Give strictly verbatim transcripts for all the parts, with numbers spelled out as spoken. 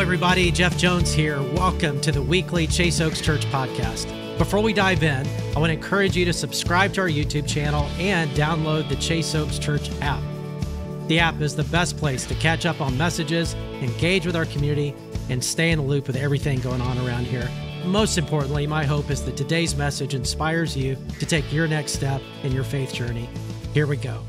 everybody. Jeff Jones here. Welcome to the weekly Chase Oaks Church podcast. Before we dive in, I want to encourage you to subscribe to our YouTube channel and download the Chase Oaks Church app. The app is the best place to catch up on messages, engage with our community, and stay in the loop with everything going on around here. Most importantly, my hope is that today's message inspires you to take your next step in your faith journey. Here we go.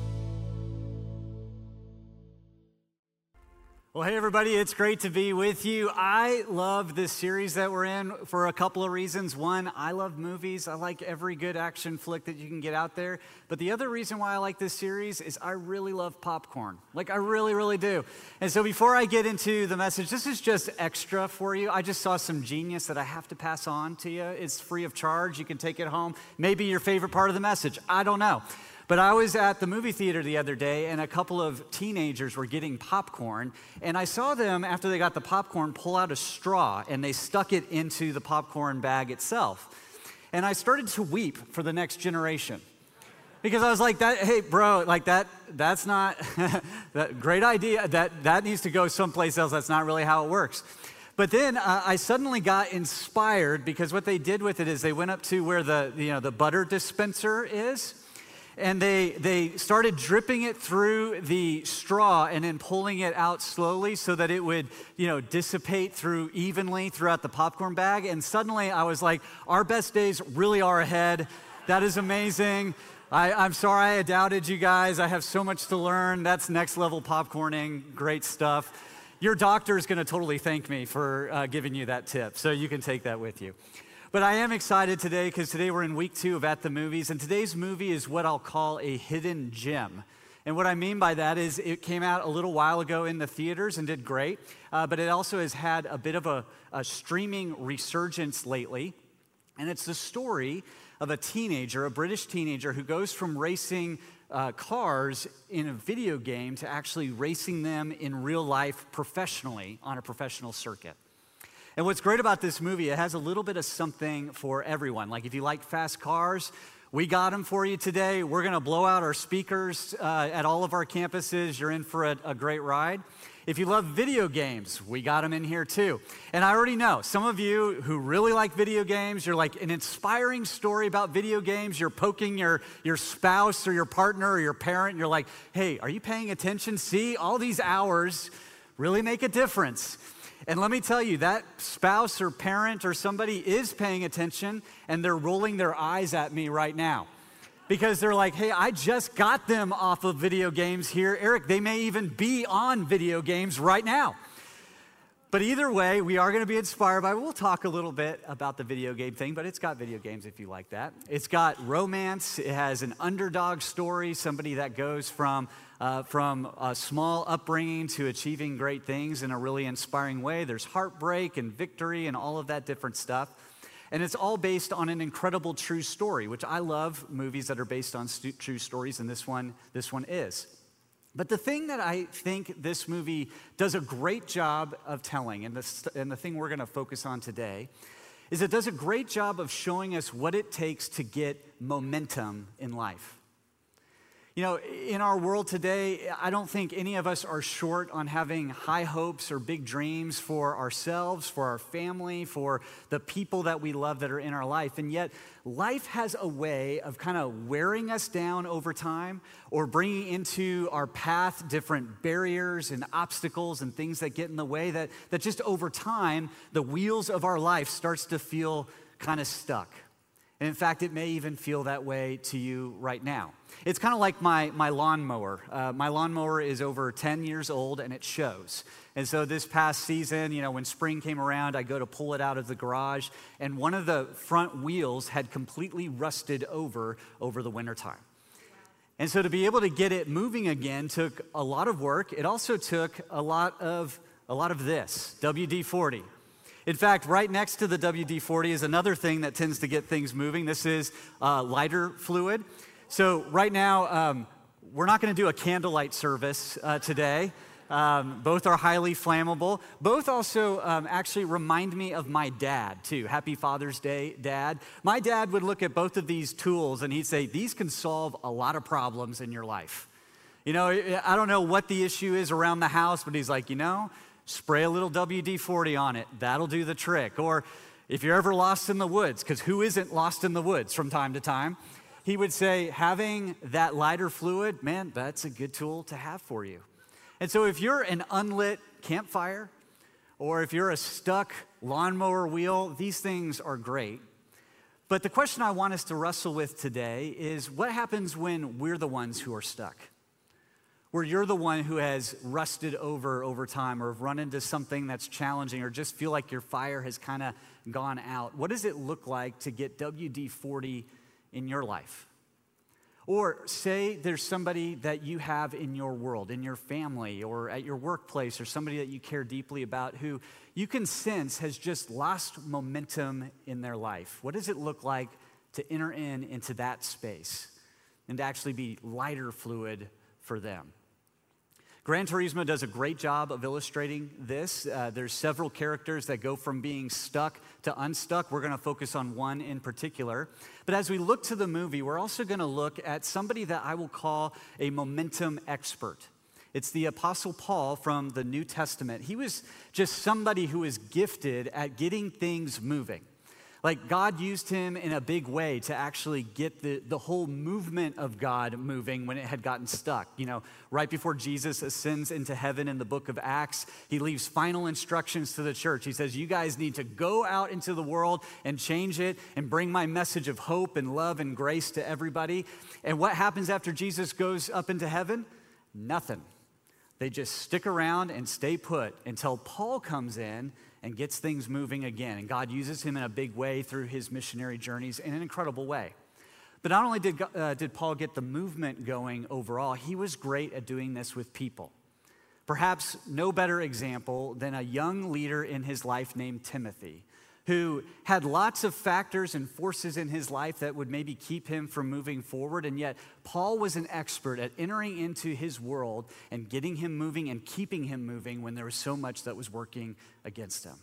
Well, hey, everybody, it's great to be with you. I love this series that we're in for a couple of reasons. One, I love movies. I like every good action flick that you can get out there. But the other reason why I like this series is I really love popcorn. Like, I really, really do. And so before I get into the message, this is just extra for you. I just saw some genius that I have to pass on to you. It's free of charge. You can take it home. Maybe your favorite part of the message. I don't know. But I was at the movie theater the other day, and a couple of teenagers were getting popcorn, and I saw them, after they got the popcorn, pull out a straw, and they stuck it into the popcorn bag itself. And I started to weep for the next generation. Because I was like, "That, hey, bro, like that, that's not, that great idea, that, that needs to go someplace else. That's not really how it works." But then uh, I suddenly got inspired, because what they did with it is they went up to where the, you know, the butter dispenser is, and they they started dripping it through the straw and then pulling it out slowly so that it would, you know, dissipate through evenly throughout the popcorn bag. And suddenly I was like, our best days really are ahead. That is amazing. I, I'm sorry I doubted you guys. I have so much to learn. That's next level popcorning. Great stuff. Your doctor is going to totally thank me for uh, giving you that tip, so you can take that with you. But I am excited today because today we're in week two of At the Movies, and today's movie is what I'll call a hidden gem. And what I mean by that is it came out a little while ago in the theaters and did great, uh, but it also has had a bit of a, a streaming resurgence lately. And it's the story of a teenager, a British teenager, who goes from racing uh, cars in a video game to actually racing them in real life professionally on a professional circuit. And what's great about this movie, it has a little bit of something for everyone. Like if you like fast cars, we got them for you today. We're going to blow out our speakers uh, at all of our campuses. You're in for a, a great ride. If you love video games, we got them in here too. And I already know, some of you who really like video games, you're like an inspiring story about video games. You're poking your, your spouse or your partner or your parent. And you're like, hey, are you paying attention? See, all these hours really make a difference. And let me tell you, that spouse or parent or somebody is paying attention, and they're rolling their eyes at me right now. Because they're like, hey, I just got them off of video games here. Eric, they may even be on video games right now. But either way, we are going to be inspired by, we'll talk a little bit about the video game thing, but it's got video games if you like that. It's got romance. It has an underdog story, somebody that goes from Uh, from a small upbringing to achieving great things in a really inspiring way. There's heartbreak and victory and all of that different stuff. And it's all based on an incredible true story, which I love movies that are based on stu- true stories, and this one, this one is. But the thing that I think this movie does a great job of telling, and the, and the thing we're going to focus on today, is it does a great job of showing us what it takes to get momentum in life. You know, in our world today, I don't think any of us are short on having high hopes or big dreams for ourselves, for our family, for the people that we love that are in our life. And yet, life has a way of kind of wearing us down over time or bringing into our path different barriers and obstacles and things that get in the way that, that just over time, the wheels of our life starts to feel kind of stuck. And in fact, it may even feel that way to you right now. It's kind of like my, my lawnmower. Uh, my lawnmower is over ten years old, and it shows. And so this past season, you know, when spring came around, I go to pull it out of the garage, and one of the front wheels had completely rusted over over the wintertime. And so to be able to get it moving again took a lot of work. It also took a lot of, a lot of this, W D forty. In fact, right next to the W D forty is another thing that tends to get things moving. This is uh, lighter fluid. So right now, um, we're not going to do a candlelight service uh, today. Um, both are highly flammable. Both also um, actually remind me of my dad, too. Happy Father's Day, Dad. My dad would look at both of these tools, and he'd say, these can solve a lot of problems in your life. You know, I don't know what the issue is around the house, but he's like, you know, spray a little W D forty on it. That'll do the trick. Or if you're ever lost in the woods, because who isn't lost in the woods from time to time, he would say having that lighter fluid, man, that's a good tool to have for you. And so if you're an unlit campfire, or if you're a stuck lawnmower wheel, these things are great. But the question I want us to wrestle with today is what happens when we're the ones who are stuck? Where you're the one who has rusted over over time or have run into something that's challenging or just feel like your fire has kind of gone out. What does it look like to get W D forty in your life? Or say there's somebody that you have in your world, in your family or at your workplace or somebody that you care deeply about who you can sense has just lost momentum in their life. What does it look like to enter in into that space and to actually be lighter fluid for them? Gran Turismo does a great job of illustrating this. Uh, there's several characters that go from being stuck to unstuck. We're going to focus on one in particular. But as we look to the movie, we're also going to look at somebody that I will call a momentum expert. It's the Apostle Paul from the New Testament. He was just somebody who was gifted at getting things moving. Like God used him in a big way to actually get the, the whole movement of God moving when it had gotten stuck. You know, right before Jesus ascends into heaven in the book of Acts, he leaves final instructions to the church. He says, you guys need to go out into the world and change it and bring my message of hope and love and grace to everybody. And what happens after Jesus goes up into heaven? Nothing. They just stick around and stay put until Paul comes in and gets things moving again. And God uses him in a big way through his missionary journeys in an incredible way. But not only did, uh, did Paul get the movement going overall, he was great at doing this with people. Perhaps no better example than a young leader in his life named Timothy, who had lots of factors and forces in his life that would maybe keep him from moving forward. And yet Paul was an expert at entering into his world and getting him moving and keeping him moving when there was so much that was working against him.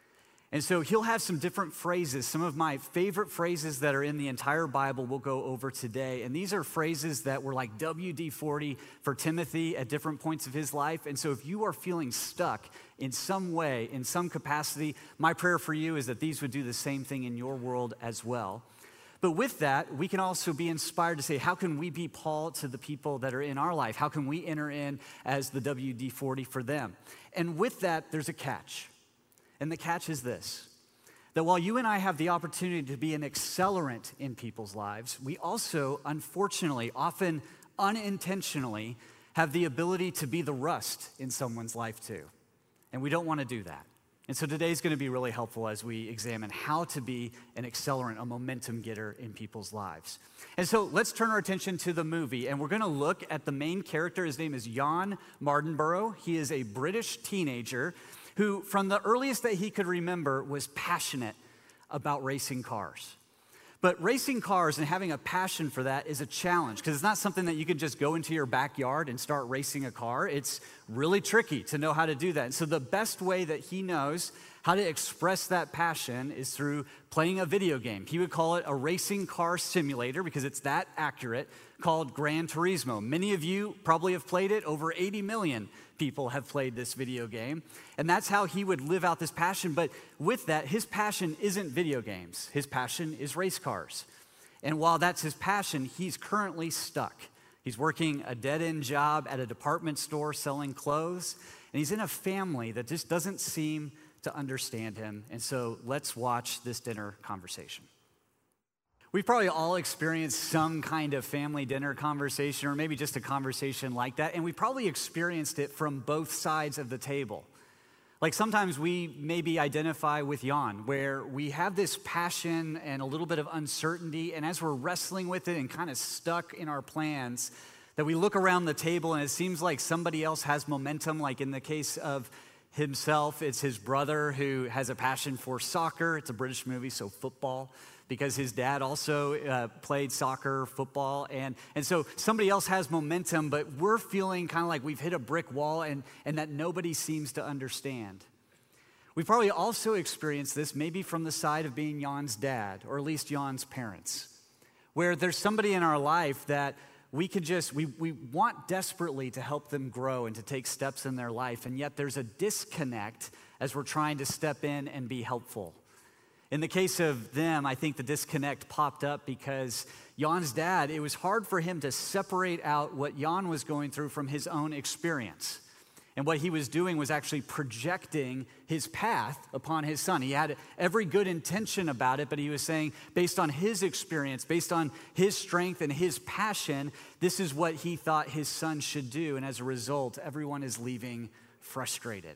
And so he'll have some different phrases. Some of my favorite phrases that are in the entire Bible we'll go over today. And these are phrases that were like W D forty for Timothy at different points of his life. And so if you are feeling stuck in some way, in some capacity, my prayer for you is that these would do the same thing in your world as well. But with that, we can also be inspired to say, how can we be Paul to the people that are in our life? How can we enter in as the W D forty for them? And with that, there's a catch. And the catch is this, that while you and I have the opportunity to be an accelerant in people's lives, we also, unfortunately, often unintentionally, have the ability to be the rust in someone's life too. And we don't want to do that. And so today's going to be really helpful as we examine how to be an accelerant, a momentum getter in people's lives. And so let's turn our attention to the movie, and we're going to look at the main character. His name is Jan Mardenborough. He is a British teenager who, from the earliest that he could remember, was passionate about racing cars. But racing cars and having a passion for that is a challenge because it's not something that you can just go into your backyard and start racing a car. It's really tricky to know how to do that. And so the best way that he knows how to express that passion is through playing a video game. He would call it a racing car simulator because it's that accurate, called Gran Turismo. Many of you probably have played it. Over eighty million people have played this video game. And that's how he would live out this passion. But with that, his passion isn't video games. His passion is race cars. And while that's his passion, he's currently stuck. He's working a dead-end job at a department store selling clothes. And he's in a family that just doesn't seem to understand him. And so let's watch this dinner conversation. We've probably all experienced some kind of family dinner conversation or maybe just a conversation like that, and we probably experienced it from both sides of the table. Like sometimes we maybe identify with Jan, where we have this passion and a little bit of uncertainty, and as we're wrestling with it and kind of stuck in our plans, that we look around the table and it seems like somebody else has momentum, like in the case of himself, it's his brother who has a passion for soccer. It's a British movie, so football, because his dad also uh, played soccer, football, and, and so somebody else has momentum, but we're feeling kind of like we've hit a brick wall and, and that nobody seems to understand. We've probably also experienced this maybe from the side of being Jan's dad, or at least Jan's parents, where there's somebody in our life that we could just, we, we want desperately to help them grow and to take steps in their life, and yet there's a disconnect as we're trying to step in and be helpful. In the case of them, I think the disconnect popped up because Jan's dad, it was hard for him to separate out what Jan was going through from his own experience. And what he was doing was actually projecting his path upon his son. He had every good intention about it, but he was saying, based on his experience, based on his strength and his passion, this is what he thought his son should do. And as a result, everyone is leaving frustrated.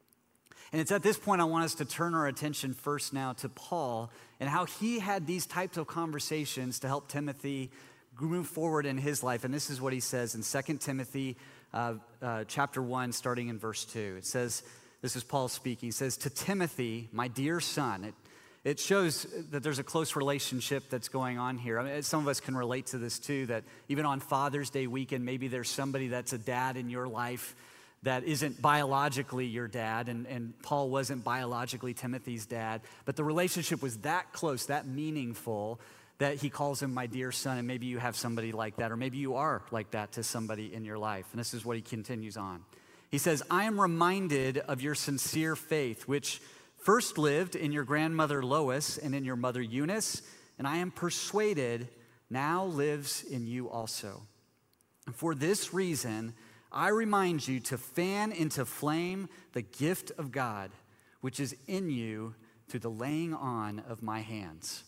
And it's at this point I want us to turn our attention first now to Paul and how he had these types of conversations to help Timothy move forward in his life. And this is what he says in Second Timothy uh, uh, chapter one, starting in verse two. It says, this is Paul speaking, he says, "To Timothy, my dear son." It, it shows that there's a close relationship that's going on here. I mean, some of us can relate to this too, that even on Father's Day weekend, maybe there's somebody that's a dad in your life that isn't biologically your dad, and, and Paul wasn't biologically Timothy's dad, but the relationship was that close, that meaningful, that he calls him my dear son, and maybe you have somebody like that, or maybe you are like that to somebody in your life. And this is what he continues on. He says, "I am reminded of your sincere faith, which first lived in your grandmother Lois and in your mother Eunice, and I am persuaded now lives in you also. And for this reason, I remind you to fan into flame the gift of God, which is in you through the laying on of my hands."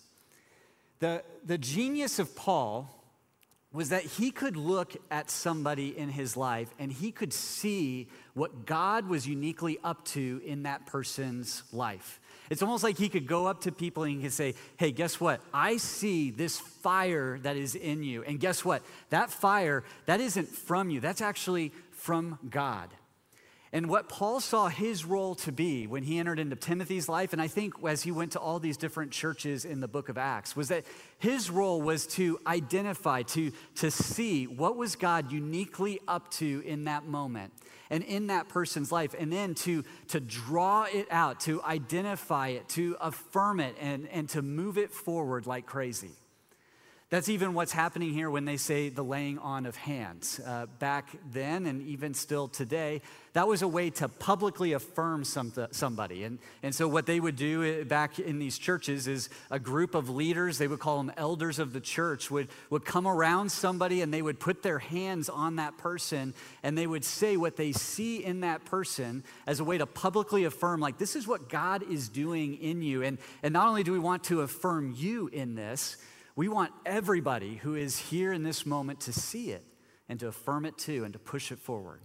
The, the genius of Paul was that he could look at somebody in his life and he could see what God was uniquely up to in that person's life. It's almost like he could go up to people and he could say, "Hey, guess what? I see this fire that is in you. And guess what? That fire, that isn't from you. That's actually from God." And what Paul saw his role to be when he entered into Timothy's life, and I think as he went to all these different churches in the book of Acts, was that his role was to identify, to, to see what was God uniquely up to in that moment and in that person's life, and then to, to draw it out, to identify it, to affirm it, and, and to move it forward like crazy. That's even what's happening here when they say the laying on of hands. Uh, back then and even still today, that was a way to publicly affirm some, somebody. And, and so what they would do back in these churches is a group of leaders, they would call them elders of the church, would, would come around somebody and they would put their hands on that person and they would say what they see in that person as a way to publicly affirm, like, this is what God is doing in you. And, and not only do we want to affirm you in this, we want everybody who is here in this moment to see it and to affirm it too and to push it forward.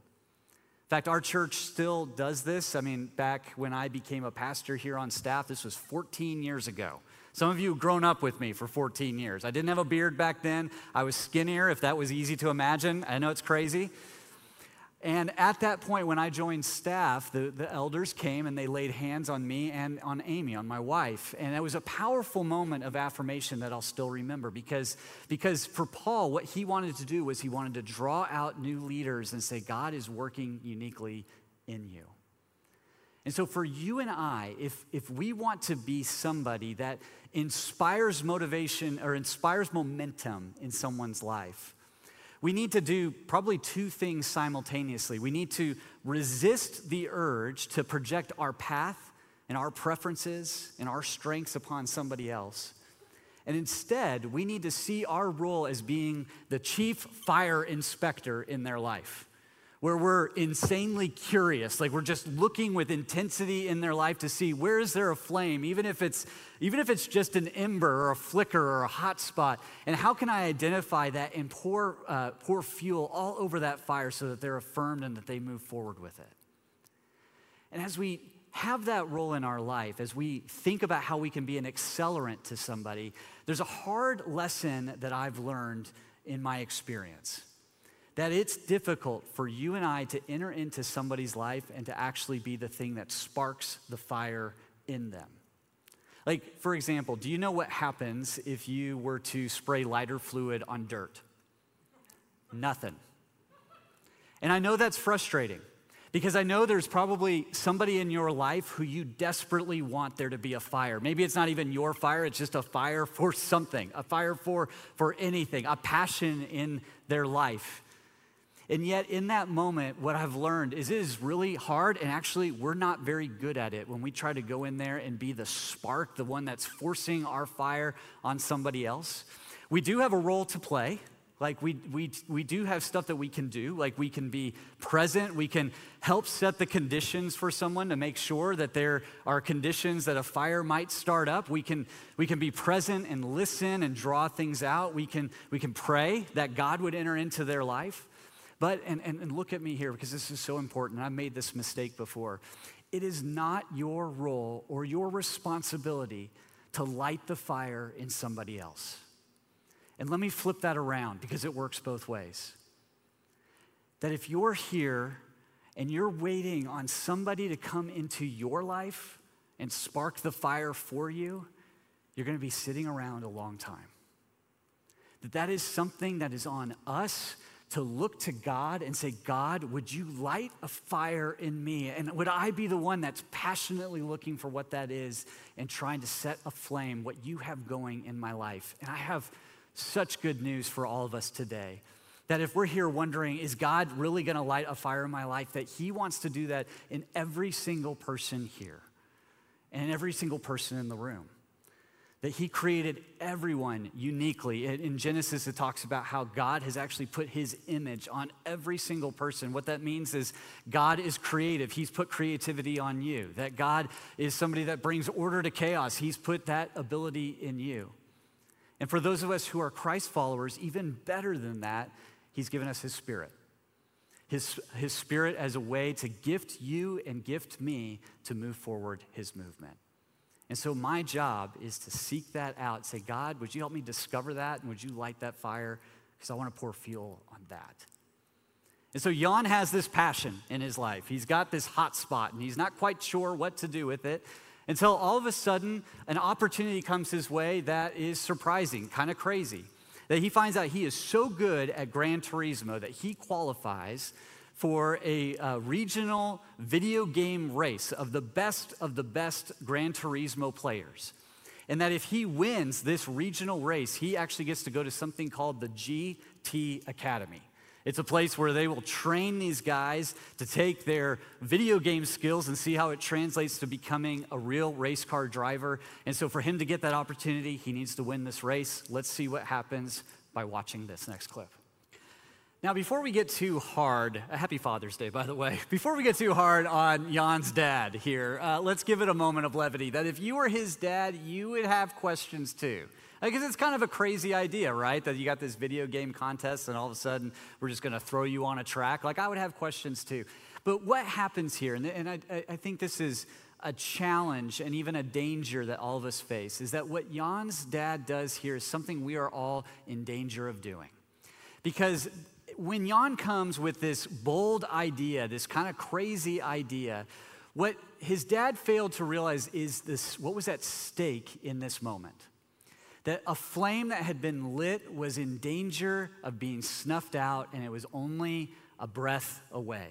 In fact, our church still does this. I mean, back when I became a pastor here on staff, this was fourteen years ago. Some of you have grown up with me for fourteen years. I didn't have a beard back then. I was skinnier, if that was easy to imagine. I know it's crazy. And at that point, when I joined staff, the, the elders came and they laid hands on me and on Amy, on my wife. And it was a powerful moment of affirmation that I'll still remember because, because for Paul, what he wanted to do was he wanted to draw out new leaders and say, God is working uniquely in you. And so for you and I, if, if we want to be somebody that inspires motivation or inspires momentum in someone's life, we need to do probably two things simultaneously. We need to resist the urge to project our path and our preferences and our strengths upon somebody else. And instead, we need to see our role as being the chief fire inspector in their life, where we're insanely curious, like we're just looking with intensity in their life to see where is there a flame, even if it's even if it's just an ember or a flicker or a hot spot, and how can I identify that and pour uh, pour fuel all over that fire so that they're affirmed and that they move forward with it. And as we have that role in our life, as we think about how we can be an accelerant to somebody, there's a hard lesson that I've learned in my experience. That it's difficult for you and I to enter into somebody's life and to actually be the thing that sparks the fire in them. Like, for example, do you know what happens if you were to spray lighter fluid on dirt? Nothing. And I know that's frustrating Because I know there's probably somebody in your life who you desperately want there to be a fire. Maybe it's not even your fire, it's just a fire for something, a fire for, for anything, a passion in their life. And yet in that moment, what I've learned is it is really hard, and actually we're not very good at it when we try to go in there and be the spark, the one that's forcing our fire on somebody else. We do have a role to play. Like we, we, we do have stuff that we can do, like we can be present, we can help set the conditions for someone to make sure that there are conditions that a fire might start up. We can, we can be present and listen and draw things out. We can, we can pray that God would enter into their life. But, and, and, and look at me here because this is so important. I've made this mistake before. It is not your role or your responsibility to light the fire in somebody else. And let me flip that around because it works both ways. That if you're here and you're waiting on somebody to come into your life and spark the fire for you, you're going to be sitting around a long time. That that is something that is on us to look to God and say, God, would you light a fire in me? And would I be the one that's passionately looking for what that is and trying to set aflame what you have going in my life? And I have such good news for all of us today, that if we're here wondering, is God really gonna light a fire in my life? That he wants to do that in every single person here and in every single person in the room. That he created everyone uniquely. In Genesis, it talks about how God has actually put his image on every single person. What that means is God is creative. He's put creativity on you. That God is somebody that brings order to chaos. He's put that ability in you. And for those of us who are Christ followers, even better than that, he's given us his Spirit. His, his Spirit as a way to gift you and gift me to move forward his movement. And so my job is to seek that out, say, God, would you help me discover that? And would you light that fire? Because I want to pour fuel on that. And so Jan has this passion in his life. He's got this hot spot, and he's not quite sure what to do with it until all of a sudden an opportunity comes his way that is surprising, kind of crazy. That he finds out he is so good at Gran Turismo that he qualifies for a uh, regional video game race of the best of the best Gran Turismo players. And that if he wins this regional race, he actually gets to go to something called the G T Academy. It's a place where they will train these guys to take their video game skills and see how it translates to becoming a real race car driver. And so for him to get that opportunity, he needs to win this race. Let's see what happens by watching this next clip. Now, before we get too hard, uh, happy Father's Day, by the way. Before we get too hard on Jan's dad here, uh, let's give it a moment of levity. That if you were his dad, you would have questions too. Because it's kind of a crazy idea, right? That you got this video game contest and all of a sudden we're just gonna throw you on a track. Like, I would have questions too. But what happens here, and, and I, I think this is a challenge and even a danger that all of us face, is that what Jan's dad does here is something we are all in danger of doing. Because when Jan comes with this bold idea, this kind of crazy idea, what his dad failed to realize is this: what was at stake in this moment. That a flame that had been lit was in danger of being snuffed out, and it was only a breath away.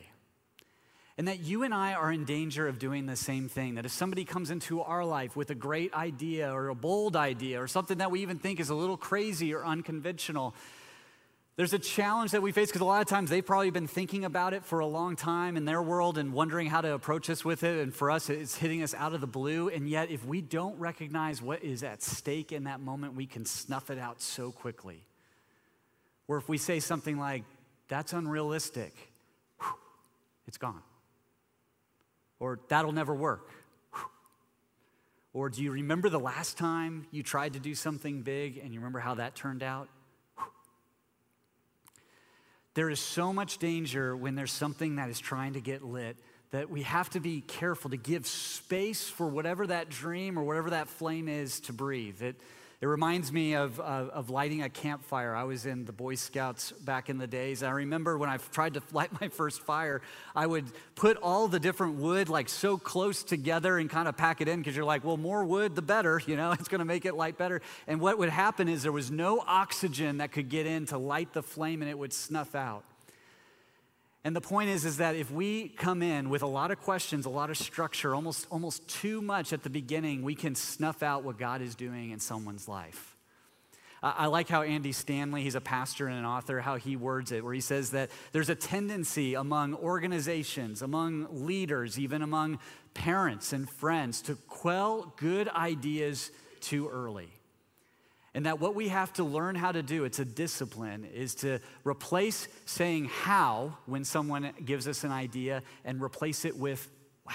And that you and I are in danger of doing the same thing. That if somebody comes into our life with a great idea or a bold idea or something that we even think is a little crazy or unconventional, there's a challenge that we face because a lot of times they've probably been thinking about it for a long time in their world and wondering how to approach us with it. And for us, it's hitting us out of the blue. And yet, if we don't recognize what is at stake in that moment, we can snuff it out so quickly. Or if we say something like, that's unrealistic, whew, it's gone. Or that'll never work. Whew. Or do you remember the last time you tried to do something big and you remember how that turned out? There is so much danger when there's something that is trying to get lit that we have to be careful to give space for whatever that dream or whatever that flame is to breathe. It, it reminds me of, of, of lighting a campfire. I was in the Boy Scouts back in the days. I remember when I tried to light my first fire, I would put all the different wood like so close together and kind of pack it in because you're like, well, more wood, the better, you know, it's gonna make it light better. And what would happen is there was no oxygen that could get in to light the flame and it would snuff out. And the point is, is that if we come in with a lot of questions, a lot of structure, almost, almost too much at the beginning, we can snuff out what God is doing in someone's life. Uh, I like how Andy Stanley, he's a pastor and an author, how he words it, where he says that there's a tendency among organizations, among leaders, even among parents and friends to quell good ideas too early. And that what we have to learn how to do, it's a discipline, is to replace saying how when someone gives us an idea and replace it with wow.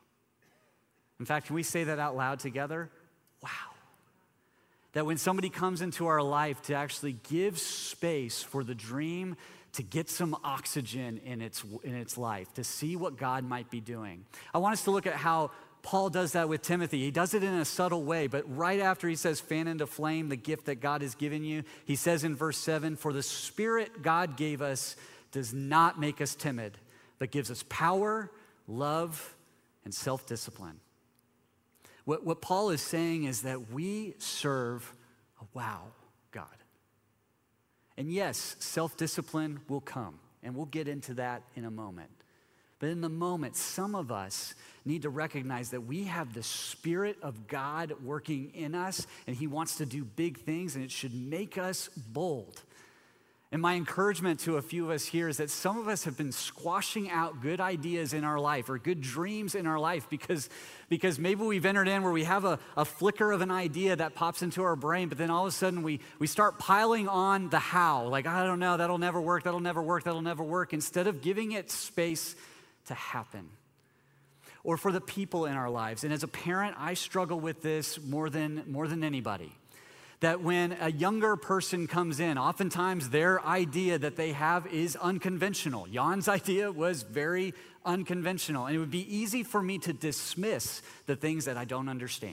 In fact, can we say that out loud together? Wow. That when somebody comes into our life to actually give space for the dream to get some oxygen in its, in its life, to see what God might be doing. I want us to look at how Paul does that with Timothy. He does it in a subtle way, but right after he says, fan into flame the gift that God has given you, he says in verse seven, for the Spirit God gave us does not make us timid, but gives us power, love, and self-discipline. What, what Paul is saying is that we serve a wow God. And yes, self-discipline will come, and we'll get into that in a moment. But in the moment, some of us need to recognize that we have the Spirit of God working in us, and he wants to do big things, and it should make us bold. And my encouragement to a few of us here is that some of us have been squashing out good ideas in our life or good dreams in our life because, because maybe we've entered in where we have a, a flicker of an idea that pops into our brain, but then all of a sudden we, we start piling on the how. Like, I don't know, that'll never work, that'll never work, that'll never work, instead of giving it space to happen. Or for the people in our lives. And as a parent, I struggle with this more than, more than anybody. That when a younger person comes in, oftentimes their idea that they have is unconventional. Jan's idea was very unconventional. And it would be easy for me to dismiss the things that I don't understand.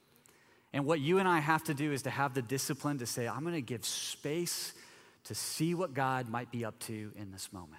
And what you and I have to do is to have the discipline to say, I'm going to give space to see what God might be up to in this moment.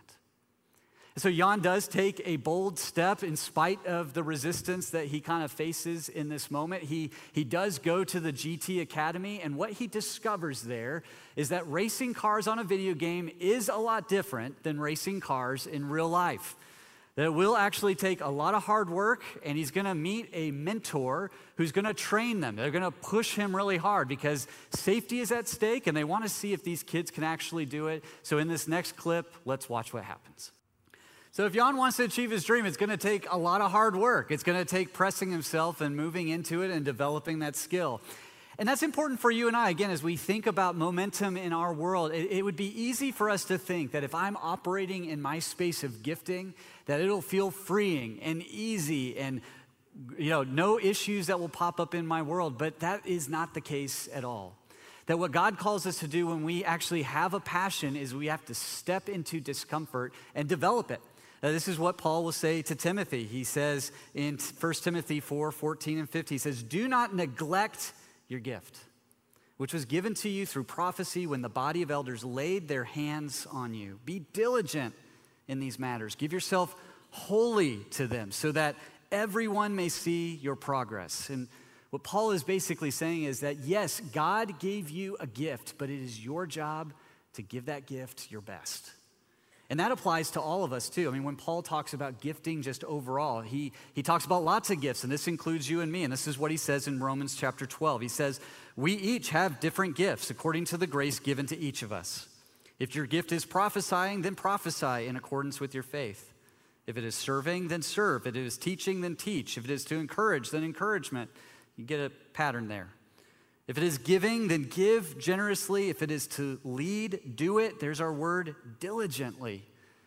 So Jan does take a bold step in spite of the resistance that he kind of faces in this moment. He, he does go to the G T Academy, and what he discovers there is that racing cars on a video game is a lot different than racing cars in real life. That it will actually take a lot of hard work, and he's gonna meet a mentor who's gonna train them. They're gonna push him really hard because safety is at stake, and they wanna see if these kids can actually do it. So in this next clip, let's watch what happens. So if Jan wants to achieve his dream, it's going to take a lot of hard work. It's going to take pressing himself and moving into it and developing that skill. And that's important for you and I, again, as we think about momentum in our world. It, it would be easy for us to think that if I'm operating in my space of gifting, that it'll feel freeing and easy and, you know, no issues that will pop up in my world. But that is not the case at all. That what God calls us to do when we actually have a passion is we have to step into discomfort and develop it. Now, this is what Paul will say to Timothy. He says in First Timothy four, fourteen and fifteen, he says, do not neglect your gift, which was given to you through prophecy when the body of elders laid their hands on you. Be diligent in these matters. Give yourself wholly to them so that everyone may see your progress. And what Paul is basically saying is that, yes, God gave you a gift, but it is your job to give that gift your best. And that applies to all of us too. I mean, when Paul talks about gifting just overall, he, he talks about lots of gifts, and this includes you and me. And this is what he says in Romans chapter twelve. He says, we each have different gifts according to the grace given to each of us. If your gift is prophesying, then prophesy in accordance with your faith. If it is serving, then serve. If it is teaching, then teach. If it is to encourage, then encouragement. You get a pattern there. If it is giving, then give generously. If it is to lead, do it. There's our word, diligently.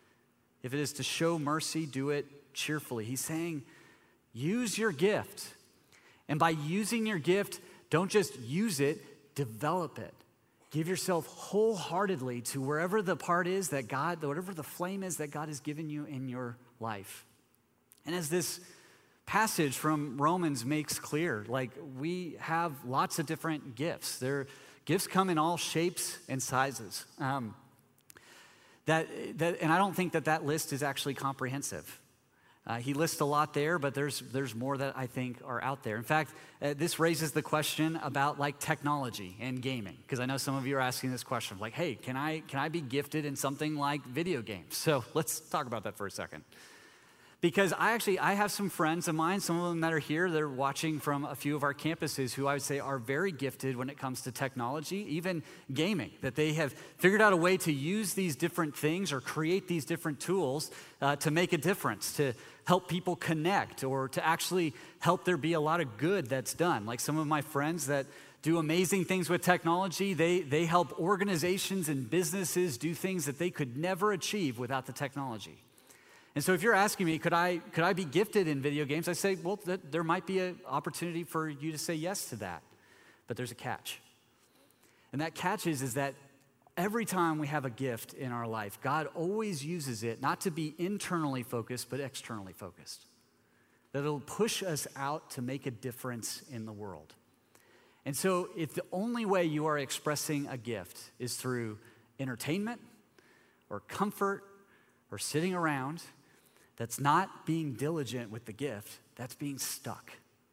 If it is to show mercy, do it cheerfully. He's saying, use your gift. And by using your gift, don't just use it, develop it. Give yourself wholeheartedly to wherever the part is that God, whatever the flame is that God has given you in your life. And as this passage from Romans makes clear, like, we have lots of different gifts. Their gifts come in all shapes and sizes. Um, that, that, and I don't think that that list is actually comprehensive. Uh, he lists a lot there, but there's there's more that I think are out there. In fact, uh, this raises the question about like technology and gaming, because I know some of you are asking this question, like, hey, can I can I be gifted in something like video games? So let's talk about that for a second. Because I actually, I have some friends of mine, some of them that are here, they're watching from a few of our campuses who I would say are very gifted when it comes to technology, even gaming, that they have figured out a way to use these different things or create these different tools uh, to make a difference, to help people connect, or to actually help there be a lot of good that's done. Like some of my friends that do amazing things with technology, they, they help organizations and businesses do things that they could never achieve without the technology. And so if you're asking me, could I could I be gifted in video games? I say, well, th- there might be an opportunity for you to say yes to that. But there's a catch. And that catch is, is that every time we have a gift in our life, God always uses it not to be internally focused, but externally focused. That it'll push us out to make a difference in the world. And so if the only way you are expressing a gift is through entertainment or comfort or sitting around, that's not being diligent with the gift, that's being stuck.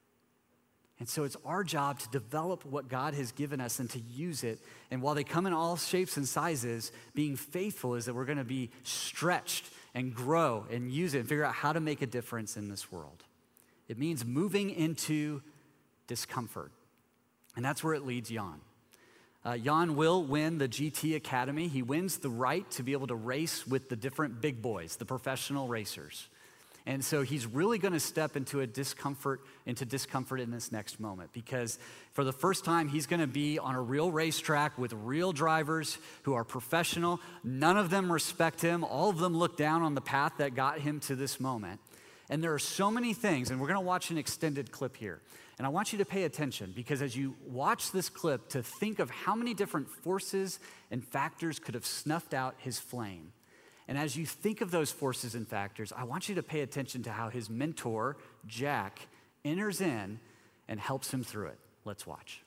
And so it's our job to develop what God has given us and to use it. And while they come in all shapes and sizes, being faithful is that we're going to be stretched and grow and use it and figure out how to make a difference in this world. It means moving into discomfort. And that's where it leads Jan. Uh, Jan will win the G T Academy. He wins the right to be able to race with the different big boys, the professional racers. And so he's really going to step into a discomfort, into discomfort in this next moment, because for the first time, he's going to be on a real racetrack with real drivers who are professional. None of them respect him. All of them look down on the path that got him to this moment. And there are so many things, and we're going to watch an extended clip here. And I want you to pay attention, because as you watch this clip, to think of how many different forces and factors could have snuffed out his flame. And as you think of those forces and factors, I want you to pay attention to how his mentor, Jack, enters in and helps him through it. Let's watch.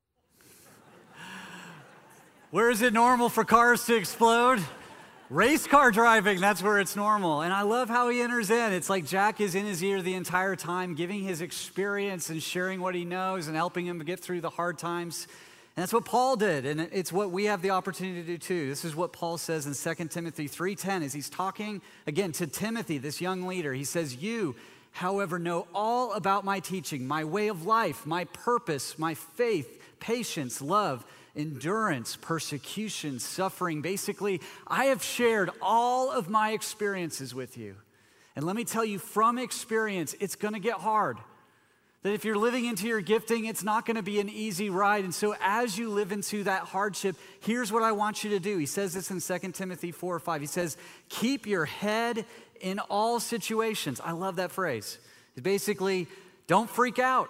Where is it normal for cars to explode? Race car driving, that's where it's normal. And I love how he enters in. It's like Jack is in his ear the entire time, giving his experience and sharing what he knows and helping him to get through the hard times. And that's what Paul did, and it's what we have the opportunity to do too. This is what Paul says in Second Timothy three ten as he's talking, again, to Timothy, this young leader. He says, you, however, know all about my teaching, my way of life, my purpose, my faith, patience, love, endurance, persecution, suffering. Basically, I have shared all of my experiences with you. And let me tell you, from experience, it's going to get hard. That if you're living into your gifting, it's not going to be an easy ride. And so as you live into that hardship, here's what I want you to do. He says this in Second Timothy four or five. He says, keep your head in all situations. I love that phrase. Basically, don't freak out.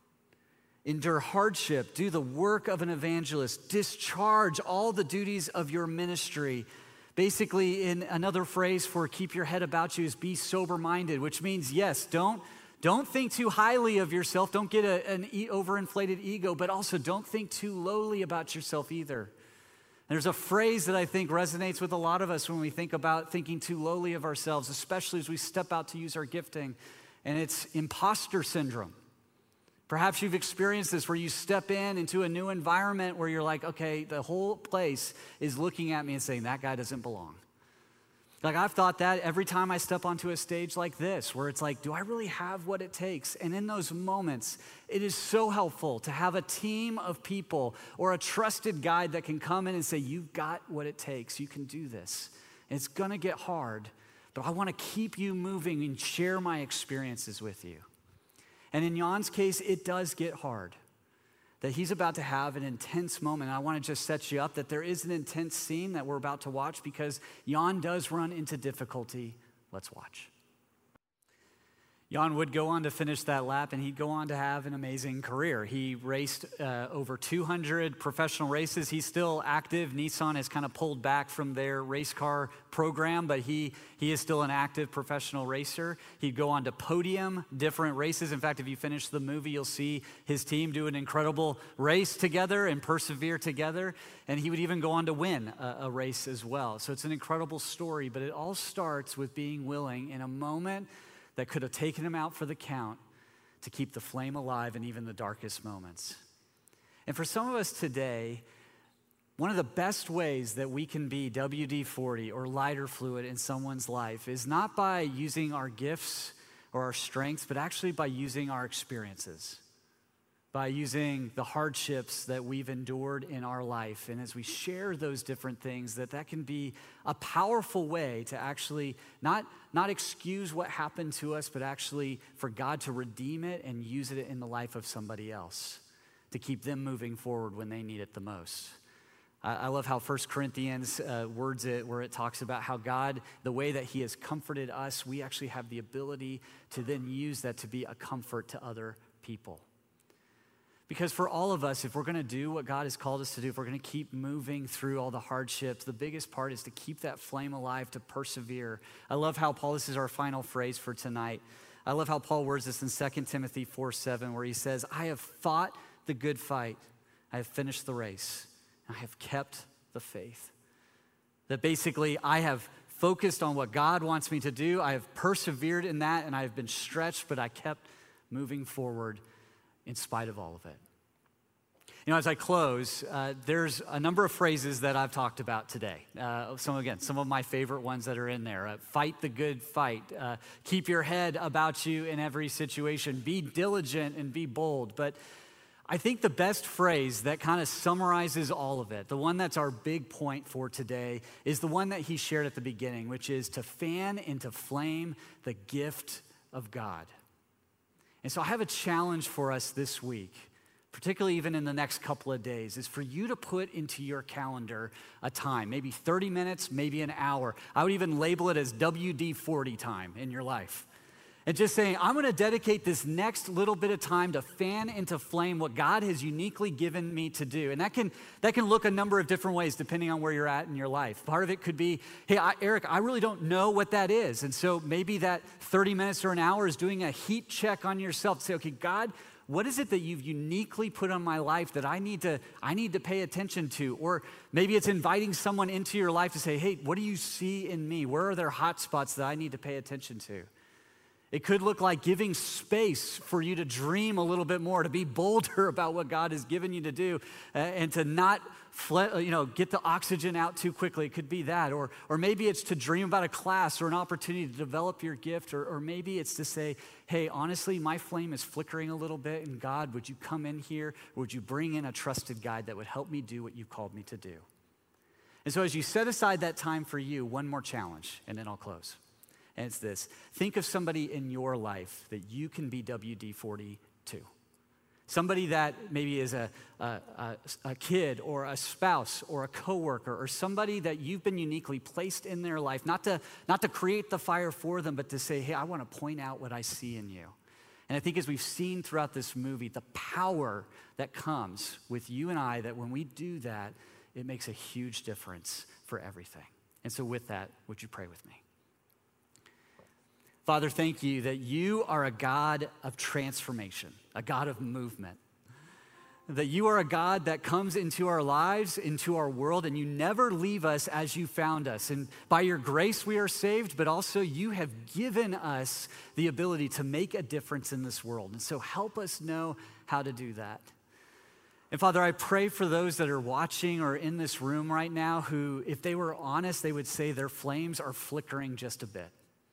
Endure hardship, do the work of an evangelist, discharge all the duties of your ministry. Basically, in another phrase for keep your head about you is be sober-minded, which means, yes, don't, don't think too highly of yourself. Don't get a, an e- overinflated ego, but also don't think too lowly about yourself either. There's a phrase that I think resonates with a lot of us when we think about thinking too lowly of ourselves, especially as we step out to use our gifting, and it's imposter syndrome. Perhaps you've experienced this where you step in into a new environment where you're like, okay, the whole place is looking at me and saying, that guy doesn't belong. Like I've thought that every time I step onto a stage like this, where it's like, do I really have what it takes? And in those moments, it is so helpful to have a team of people or a trusted guide that can come in and say, you've got what it takes. You can do this. And it's going to get hard, but I want to keep you moving and share my experiences with you. And in Jan's case, it does get hard. That he's about to have an intense moment. And I want to just set you up that there is an intense scene that we're about to watch because Jan does run into difficulty. Let's watch. Jan would go on to finish that lap, and he'd go on to have an amazing career. He raced uh, over two hundred professional races. He's still active. Nissan has kind of pulled back from their race car program, but he, he is still an active professional racer. He'd go on to podium different races. In fact, if you finish the movie, you'll see his team do an incredible race together and persevere together, and he would even go on to win a, a race as well. So it's an incredible story, but it all starts with being willing in a moment that could have taken him out for the count to keep the flame alive in even the darkest moments. And for some of us today, one of the best ways that we can be W D forty or lighter fluid in someone's life is not by using our gifts or our strengths, but actually by using our experiences, by using the hardships that we've endured in our life. And as we share those different things, that that can be a powerful way to actually not, not excuse what happened to us, but actually for God to redeem it and use it in the life of somebody else to keep them moving forward when they need it the most. I love how First Corinthians uh, words it, where it talks about how God, the way that he has comforted us, we actually have the ability to then use that to be a comfort to other people. Because for all of us, if we're gonna do what God has called us to do, if we're gonna keep moving through all the hardships, the biggest part is to keep that flame alive, to persevere. I love how Paul, this is our final phrase for tonight. I love how Paul words this in Second Timothy four seven, where he says, I have fought the good fight, I have finished the race, I have kept the faith. That basically I have focused on what God wants me to do. I have persevered in that and I have been stretched, but I kept moving forward in spite of all of it. You know, as I close, uh, there's a number of phrases that I've talked about today. Uh, some, again, some of my favorite ones that are in there. Uh, fight the good fight. Uh, keep your head about you in every situation. Be diligent and be bold. But I think the best phrase that kind of summarizes all of it, the one that's our big point for today, is the one that he shared at the beginning, which is to fan into flame the gift of God. And so I have a challenge for us this week, particularly even in the next couple of days, is for you to put into your calendar a time, maybe thirty minutes, maybe an hour. I would even label it as W D forty time in your life. And just saying, I'm gonna dedicate this next little bit of time to fan into flame what God has uniquely given me to do. And that can that can look a number of different ways depending on where you're at in your life. Part of it could be, hey, I, Eric, I really don't know what that is. And so maybe that thirty minutes or an hour is doing a heat check on yourself to say, okay, God, what is it that you've uniquely put on my life that I need to I need to pay attention to? Or maybe it's inviting someone into your life to say, hey, what do you see in me? Where are there hot spots that I need to pay attention to? It could look like giving space for you to dream a little bit more, to be bolder about what God has given you to do, uh, and to not fle- you know, get the oxygen out too quickly. It could be that. Or, or maybe it's to dream about a class or an opportunity to develop your gift. Or, or maybe it's to say, hey, honestly, my flame is flickering a little bit, and God, would you come in here? Would you bring in a trusted guide that would help me do what you called me to do? And so as you set aside that time for you, one more challenge, and then I'll close. And it's this. Think of somebody in your life that you can be W D forty to. Somebody that maybe is a, a, a, a kid or a spouse or a coworker or somebody that you've been uniquely placed in their life, not to, not to create the fire for them, but to say, hey, I want to point out what I see in you. And I think as we've seen throughout this movie, the power that comes with you and I, that when we do that, it makes a huge difference for everything. And so with that, would you pray with me? Father, thank you that you are a God of transformation, a God of movement, that you are a God that comes into our lives, into our world, and you never leave us as you found us. And by your grace, we are saved, but also you have given us the ability to make a difference in this world. And so help us know how to do that. And Father, I pray for those that are watching or in this room right now who, if they were honest, they would say their flames are flickering just a bit.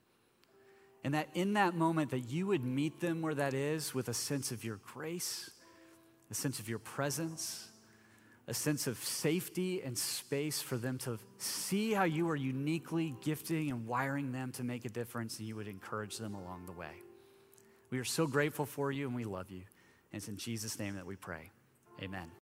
And that in that moment that you would meet them where that is with a sense of your grace, a sense of your presence, a sense of safety and space for them to see how you are uniquely gifting and wiring them to make a difference, and you would encourage them along the way. We are so grateful for you and we love you. And it's in Jesus' name that we pray. Amen.